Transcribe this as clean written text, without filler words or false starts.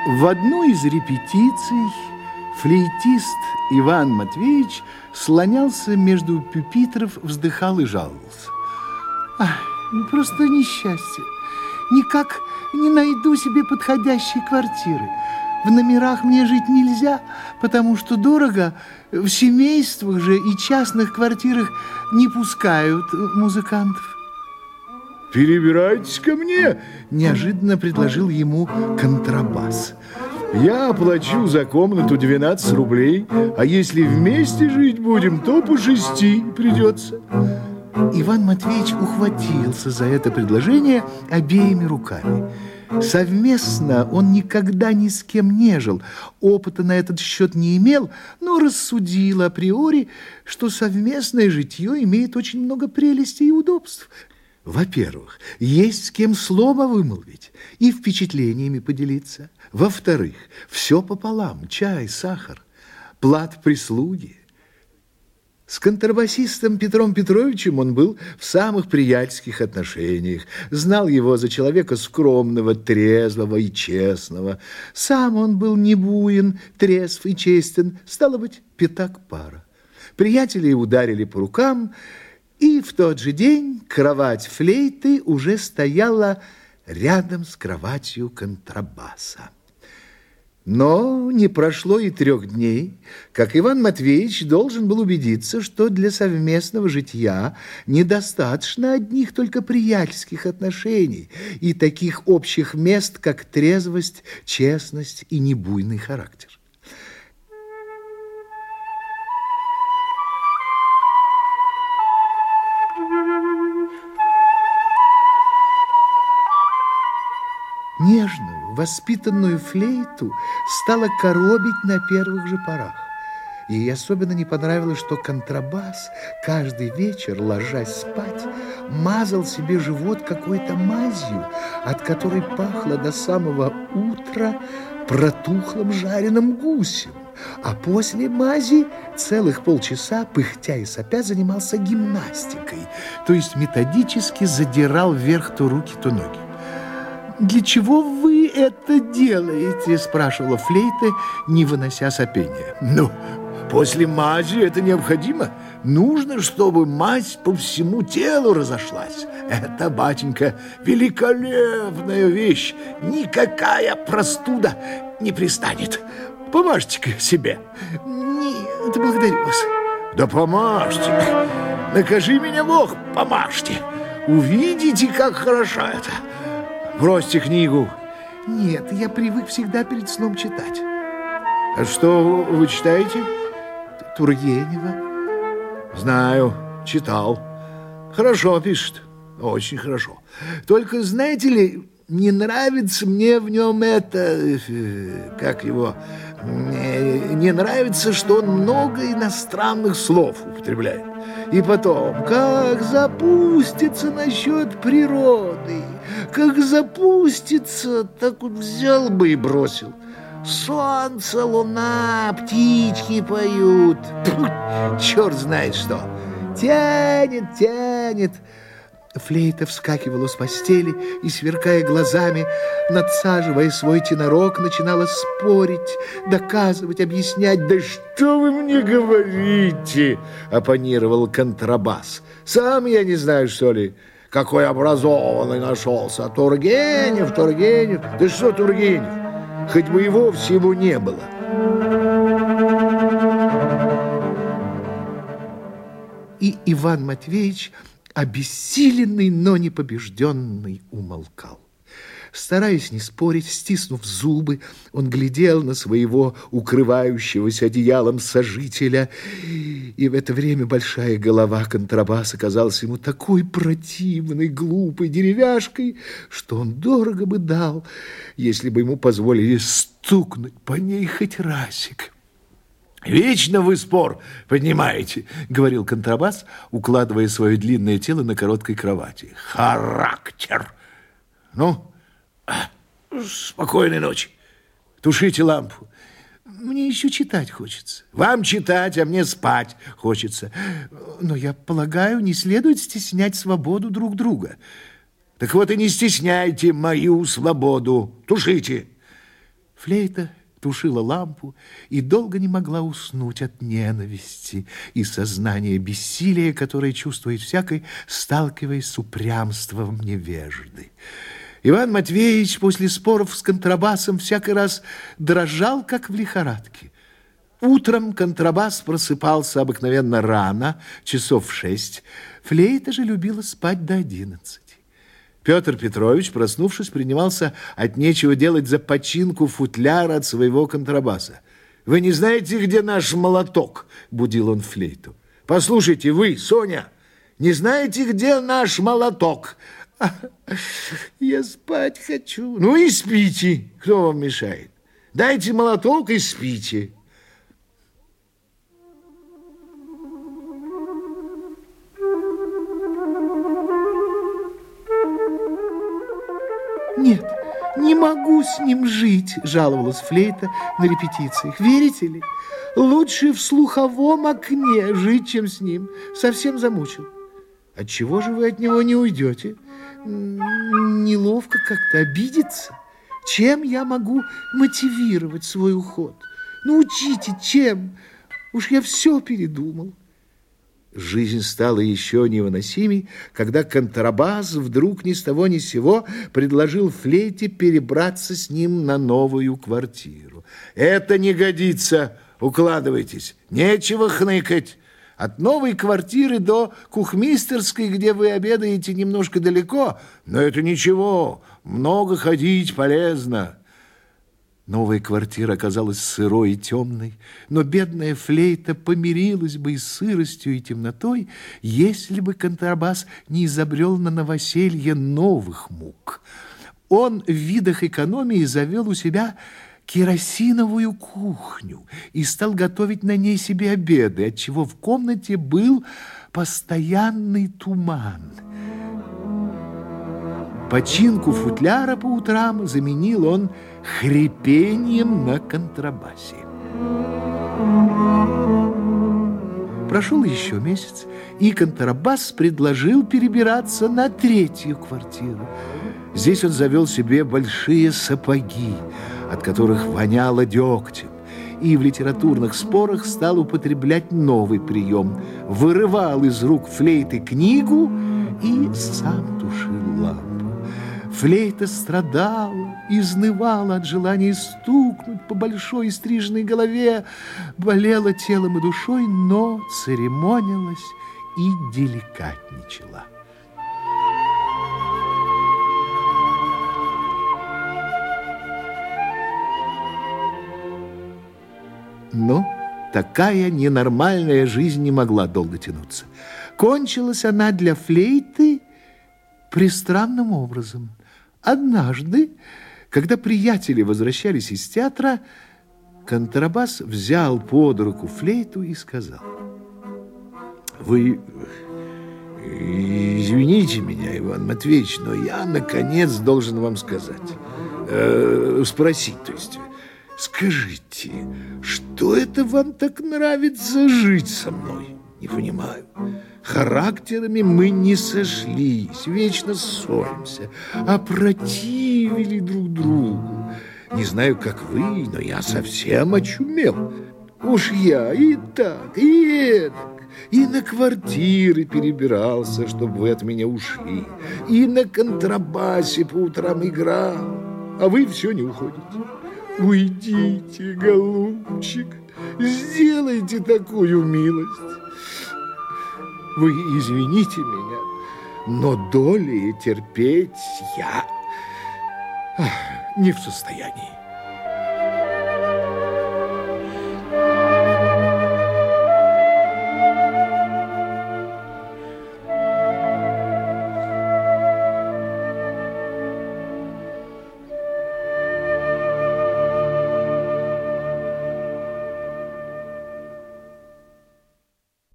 В одну из репетиций флейтист Иван Матвеевич слонялся между пюпитров, вздыхал и жаловался. Просто несчастье. Никак не найду себе подходящей квартиры. В номерах мне жить нельзя, потому что дорого. В семействах же и частных квартирах не пускают музыкантов. Перебирайтесь ко мне, неожиданно предложил ему контрабас. Я оплачу за комнату 12 рублей, а если вместе жить будем, то по 6 придется. Иван Матвеевич ухватился за это предложение обеими руками. Совместно он никогда ни с кем не жил, опыта на этот счет не имел, но рассудил априори, что совместное житье имеет очень много прелестей и удобств. Во-первых, есть с кем слово вымолвить и впечатлениями поделиться. Во-вторых, все пополам, чай, сахар, плат прислуги. С контрабасистом Петром Петровичем он был в самых приятельских отношениях, знал его за человека скромного, трезвого и честного. Сам он был не буен, трезв и честен, стало быть, пятак пара. Приятели ударили по рукам, и в тот же день кровать флейты уже стояла рядом с кроватью контрабаса. Но не прошло и 3 дней, как Иван Матвеевич должен был убедиться, что для совместного житья недостаточно одних только приятельских отношений и таких общих мест, как трезвость, честность и небуйный характер. Нежную, воспитанную флейту стала коробить на первых же порах. Ей особенно не понравилось, что контрабас каждый вечер, ложась спать, мазал себе живот какой-то мазью, от которой пахло до самого утра протухлым жареным гусем. А после мази целых полчаса, пыхтя и сопя, занимался гимнастикой, то есть методически задирал вверх то руки, то ноги. «Для чего вы это делаете?» – спрашивала флейта, не вынося сопения. После мази это необходимо. Нужно, чтобы мазь по всему телу разошлась. Это, батенька, великолепная вещь. Никакая простуда не пристанет. Помажьте-ка себе. Нет, благодарю вас. Да помажьте. Накажи меня Бог, помажьте. Увидите, как хороша это. Бросьте книгу. Нет, я привык всегда перед сном читать. А что вы читаете? Тургенева. Знаю, читал. Хорошо пишет, очень хорошо. Только, знаете ли, не нравится мне в нем это... Как его... Не нравится, что он много иностранных слов употребляет. И потом, как запустится насчет природы, как запустится, так вот взял бы и бросил. Солнце, луна, птички поют. Черт знает что. Тянет. Флейта вскакивала с постели и, сверкая глазами, надсаживая свой тенорок, начинала спорить, доказывать, объяснять. «Да что вы мне говорите?» – оппонировал контрабас. «Сам я не знаю, что ли, какой образованный нашелся. Тургенев. Да что Тургенев? Хоть бы и вовсе его не было». И Иван Матвеевич, обессиленный, но не побежденный, умолкал. Стараясь не спорить, стиснув зубы, он глядел на своего укрывающегося одеялом сожителя, и в это время большая голова контрабаса казалась ему такой противной, глупой деревяшкой, что он дорого бы дал, если бы ему позволили стукнуть по ней хоть разик. «Вечно вы спор поднимаете», — говорил контрабас, укладывая свое длинное тело на короткой кровати. «Характер! Ну, спокойной ночи. Тушите лампу. Мне еще читать хочется». «Вам читать, а мне спать хочется». «Но я полагаю, не следует стеснять свободу друг друга». Так вот и не стесняйте мою свободу. Тушите. Флейта тушила лампу и долго не могла уснуть от ненависти и сознания бессилия, которое чувствует всякий, сталкиваясь с упрямством невежды. Иван Матвеевич после споров с контрабасом всякий раз дрожал, как в лихорадке. Утром контрабас просыпался обыкновенно рано, часов в 6. Флейта же любила спать до 11. Петр Петрович, проснувшись, принимался от нечего делать за починку футляра от своего контрабаса. «Вы не знаете, где наш молоток?» – будил он Флейту. «Послушайте, вы, Соня, не знаете, где наш молоток?» Я спать хочу. Ну и спите. Кто вам мешает? Дайте молоток и спите. Нет, не могу с ним жить, жаловалась Флейта на репетициях. Верите ли? Лучше в слуховом окне жить, чем с ним. Совсем замучил. Отчего же вы от него не уйдете? Неловко как-то, обидеться. Чем я могу мотивировать свой уход? Научите, чем? Уж я все передумал. Жизнь стала еще невыносимей, когда контрабас вдруг ни с того ни с сего предложил Флейте перебраться с ним на новую квартиру. «Это не годится, укладывайтесь, нечего хныкать. От новой квартиры до кухмистерской, где вы обедаете, немножко далеко, но это ничего, много ходить полезно». Новая квартира оказалась сырой и темной, но бедная Флейта помирилась бы и с сыростью и темнотой, если бы контрабас не изобрел на новоселье новых мук. Он в видах экономии завел у себя керосиновую кухню и стал готовить на ней себе обеды, отчего в комнате был постоянный туман. Починку футляра по утрам заменил он хрипением на контрабасе. Прошел еще месяц, и контрабас предложил перебираться на третью квартиру. Здесь он завел себе большие сапоги, от которых воняло дегтем, и в литературных спорах стал употреблять новый прием. Вырывал из рук Флейты книгу и сам тушил лампу. Флейта страдала, изнывала от желания стукнуть по большой стриженной голове, болела телом и душой, но церемонилась и деликатничала. Но такая ненормальная жизнь не могла долго тянуться. Кончилась она для Флейты пристранным образом. Однажды, когда приятели возвращались из театра, контрабас взял под руку Флейту и сказал: «Вы извините меня, Иван Матвеевич, но я, наконец, должен вам сказать, спросить, то есть, скажите, что это вам так нравится жить со мной? Не понимаю. Характерами мы не сошлись, вечно ссоримся, опротивили друг другу. Не знаю, как вы, но я совсем очумел. Уж я и так, и эдак, и на квартиры перебирался, чтобы вы от меня ушли, и на контрабасе по утрам играл, а вы все не уходите. Уйдите, голубчик, сделайте такую милость. Вы извините меня, но долей терпеть я не в состоянии».